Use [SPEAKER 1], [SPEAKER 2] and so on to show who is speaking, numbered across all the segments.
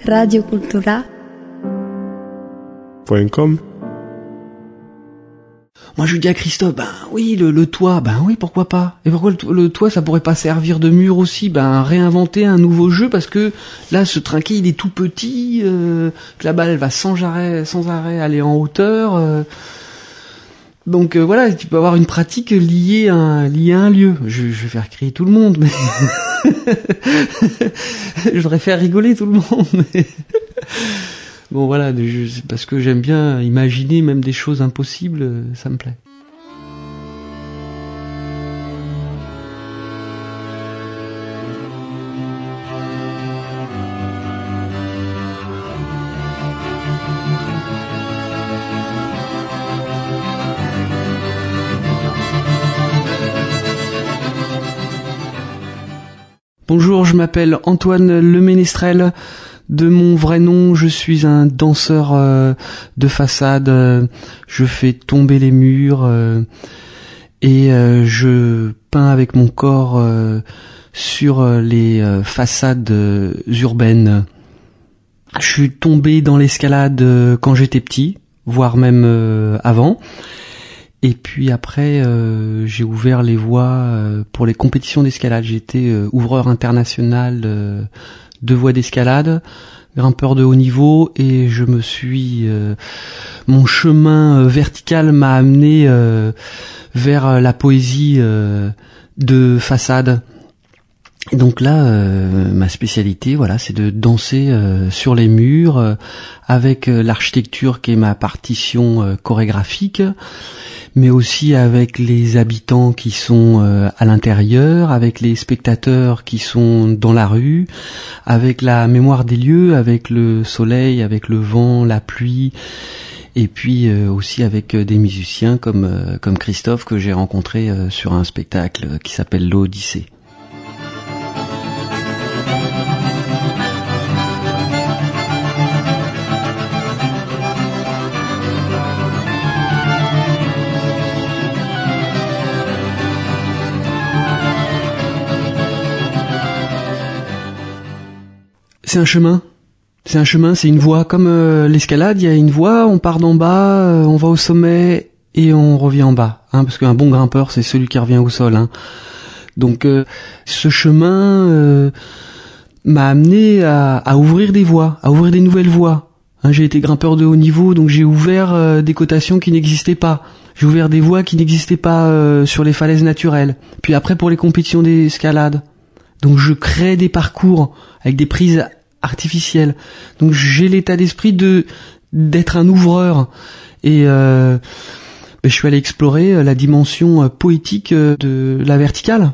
[SPEAKER 1] radiocultura.com.
[SPEAKER 2] Moi je dis à Christophe, ben oui, le toit, ben oui, pourquoi pas. Et pourquoi le toit, ça pourrait pas servir de mur aussi? Ben réinventer un nouveau jeu, parce que là, ce trinquet, il est tout petit, que la balle, elle va sans arrêt aller en hauteur. Donc voilà, tu peux avoir une pratique liée à un lieu. Je vais faire crier tout le monde, mais je voudrais faire rigoler tout le monde. Mais bon voilà, parce que j'aime bien imaginer même des choses impossibles, ça me plaît. Bonjour, je m'appelle Antoine Leménestrel. De mon vrai nom, je suis un danseur de façade. Je fais tomber les murs et je peins avec mon corps sur les façades urbaines. Je suis tombé dans l'escalade quand j'étais petit, voire même avant. Et puis après, j'ai ouvert les voies pour les compétitions d'escalade. J'étais ouvreur international de voies d'escalade, grimpeur de haut niveau, et je me suis... mon chemin vertical m'a amené vers la poésie de façade. Et donc là, ma spécialité, voilà, c'est de danser sur les murs avec l'architecture qui est ma partition chorégraphique, mais aussi avec les habitants qui sont à l'intérieur, avec les spectateurs qui sont dans la rue, avec la mémoire des lieux, avec le soleil, avec le vent, la pluie, et puis aussi avec des musiciens comme Christophe que j'ai rencontré sur un spectacle qui s'appelle l'Odyssée. C'est un chemin, c'est une voie. Comme l'escalade, il y a une voie, on part d'en bas, on va au sommet et on revient en bas. Parce qu'un bon grimpeur, c'est celui qui revient au sol. Donc ce chemin m'a amené à ouvrir des voies, à ouvrir des nouvelles voies. J'ai été grimpeur de haut niveau, donc j'ai ouvert des cotations qui n'existaient pas. J'ai ouvert des voies qui n'existaient pas sur les falaises naturelles. Puis après, pour les compétitions d'escalade. Donc je crée des parcours avec des prises artificielles. Donc j'ai l'état d'esprit d'être un ouvreur. Et je suis allé explorer la dimension poétique de la verticale.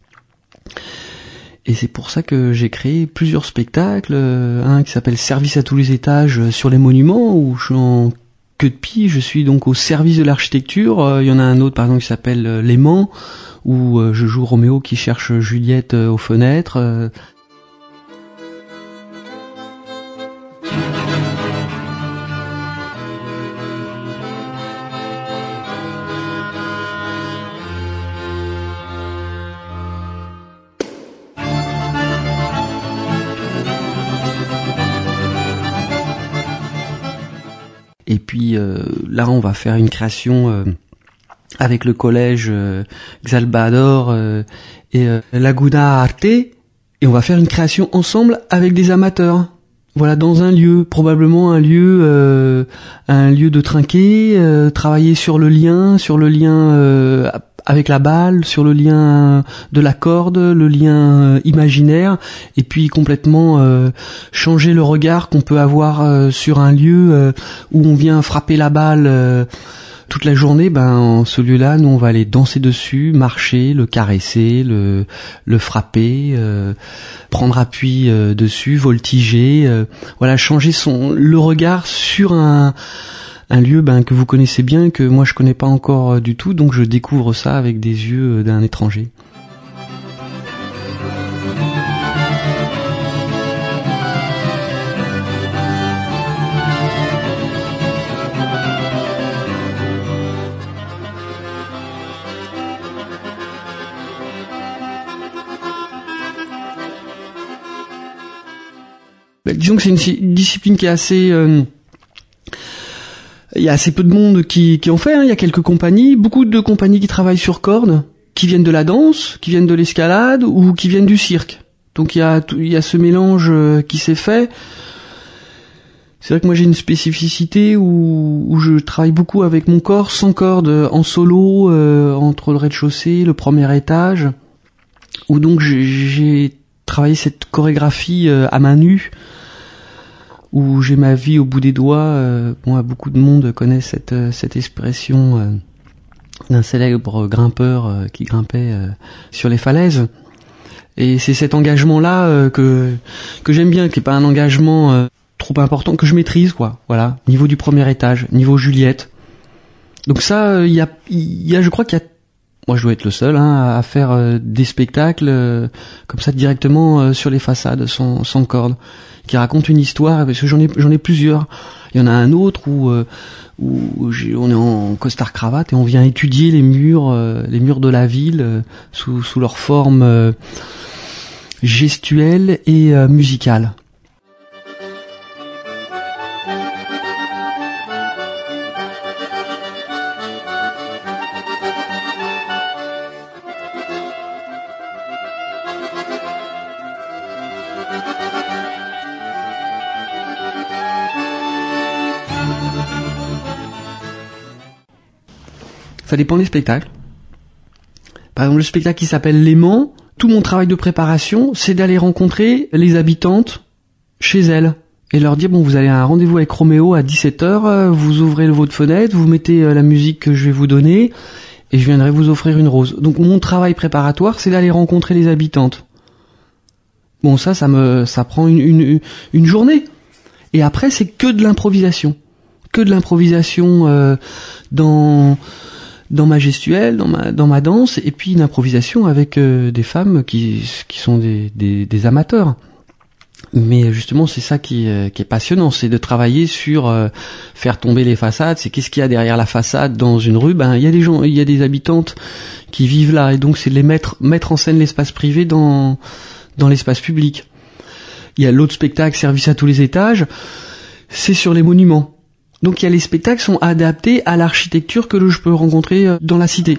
[SPEAKER 2] Et c'est pour ça que j'ai créé plusieurs spectacles. Un qui s'appelle Service à tous les étages sur les monuments, où je suis en queue de pie, je suis donc au service de l'architecture. Il y en a un autre par exemple qui s'appelle L'aimant, où je joue Roméo qui cherche Juliette aux fenêtres. Et puis là, on va faire une création avec le collège Xalbador et Laguna Arte, et on va faire une création ensemble avec des amateurs. Voilà, dans un lieu, probablement un lieu de trinquet, travailler sur le lien avec la balle, sur le lien de la corde, le lien imaginaire, et puis complètement changer le regard qu'on peut avoir sur un lieu où on vient frapper la balle toute la journée. Ce lieu-là, nous on va aller danser dessus, marcher, le caresser, le frapper, prendre appui dessus, voltiger, voilà, changer le regard sur un lieu que vous connaissez bien, que moi je connais pas encore du tout, donc je découvre ça avec des yeux d'un étranger. Disons que c'est une discipline qui est assez... il y a assez peu de monde qui en fait, hein. Il y a quelques compagnies, beaucoup de compagnies qui travaillent sur corde, qui viennent de la danse, qui viennent de l'escalade ou qui viennent du cirque. Donc il y a ce mélange qui s'est fait. C'est vrai que moi j'ai une spécificité où je travaille beaucoup avec mon corps, sans corde, en solo, entre le rez-de-chaussée, le premier étage, où donc j'ai travaillé cette chorégraphie à main nue, où j'ai ma vie au bout des doigts. Beaucoup de monde connaît cette expression d'un célèbre grimpeur qui grimpait sur les falaises. Et c'est cet engagement-là que j'aime bien, qui est pas un engagement trop important, que je maîtrise, quoi. Voilà, niveau du premier étage, niveau Juliette. Donc ça, il y a, je crois qu'il y a, moi je dois être le seul à faire des spectacles comme ça directement sur les façades, sans corde, qui racontent une histoire, parce que j'en ai plusieurs. Il y en a un autre où on est en costard cravate et on vient étudier les murs de la ville sous leur forme gestuelle et musicale. Ça dépend des spectacles. Par exemple, le spectacle qui s'appelle L'aimant, tout mon travail de préparation, c'est d'aller rencontrer les habitantes chez elles et leur dire, bon, vous allez à un rendez-vous avec Roméo à 17h, vous ouvrez votre fenêtre, vous mettez la musique que je vais vous donner et je viendrai vous offrir une rose. Donc mon travail préparatoire, c'est d'aller rencontrer les habitantes. Bon, ça prend une journée. Et après, c'est que de l'improvisation. Que de l'improvisation dans ma gestuelle, dans ma danse, et puis une improvisation avec des femmes qui sont des amateurs. Mais justement, c'est ça qui est passionnant, c'est de travailler sur faire tomber les façades. C'est qu'est-ce qu'il y a derrière la façade dans une rue. Il y a des gens, il y a des habitantes qui vivent là, et donc c'est de les mettre en scène l'espace privé dans l'espace public. Il y a l'autre spectacle, Service à tous les étages, c'est sur les monuments. Donc les spectacles sont adaptés à l'architecture que je peux rencontrer dans la cité.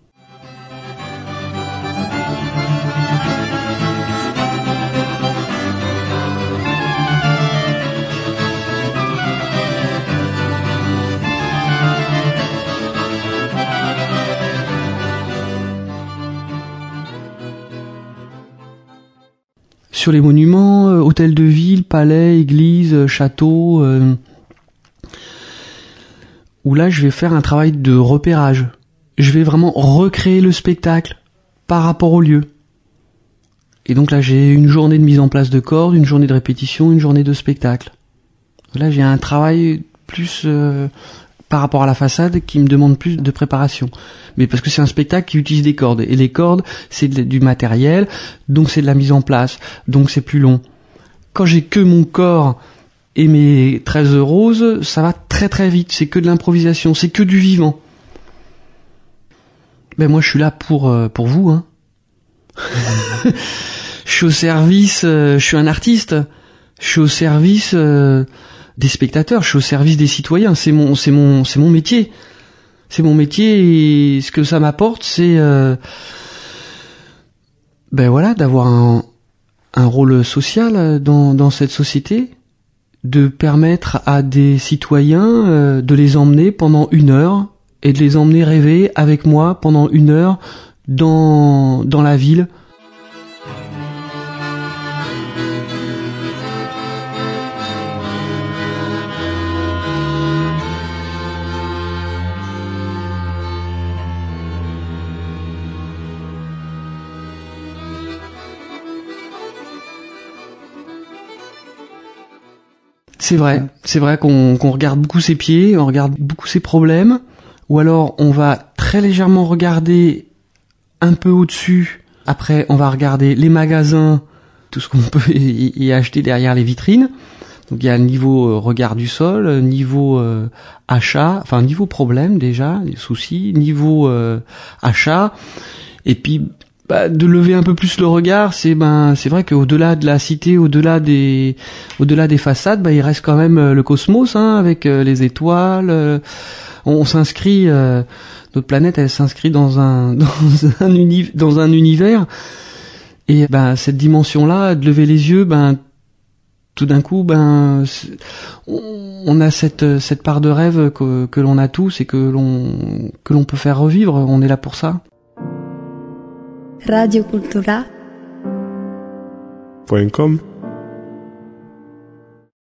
[SPEAKER 2] Sur les monuments, hôtels de ville, palais, églises, châteaux... où là je vais faire un travail de repérage. Je vais vraiment recréer le spectacle par rapport au lieu. Et donc là j'ai une journée de mise en place de cordes, une journée de répétition, une journée de spectacle. Là j'ai un travail plus par rapport à la façade qui me demande plus de préparation. Mais parce que c'est un spectacle qui utilise des cordes. Et les cordes, c'est du matériel, donc c'est de la mise en place, donc c'est plus long. Quand j'ai que mon corps et mes 13 roses, ça va très très vite. C'est que de l'improvisation, c'est que du vivant. Moi je suis là pour vous, hein. Je suis au service, je suis un artiste. Je suis au service des spectateurs, je suis au service des citoyens. C'est mon métier. C'est mon métier et ce que ça m'apporte, c'est d'avoir un rôle social dans cette société, de permettre à des citoyens de les emmener pendant 1 heure et de les emmener rêver avec moi pendant 1 heure dans la ville. C'est vrai qu'on regarde beaucoup ses pieds, on regarde beaucoup ses problèmes, ou alors on va très légèrement regarder un peu au-dessus, après on va regarder les magasins, tout ce qu'on peut y acheter derrière les vitrines. Donc il y a le niveau regard du sol, niveau achat, enfin niveau problème déjà, les soucis, niveau achat, et puis de lever un peu plus le regard. C'est vrai qu'au-delà de la cité, au-delà des façades, il reste quand même le cosmos, hein, avec les étoiles. On s'inscrit, notre planète, elle s'inscrit dans un univers. Et cette dimension-là, de lever les yeux, tout d'un coup, on a cette part de rêve que l'on a tous et que l'on peut faire revivre. On est là pour ça.
[SPEAKER 1] Radio Cultura.com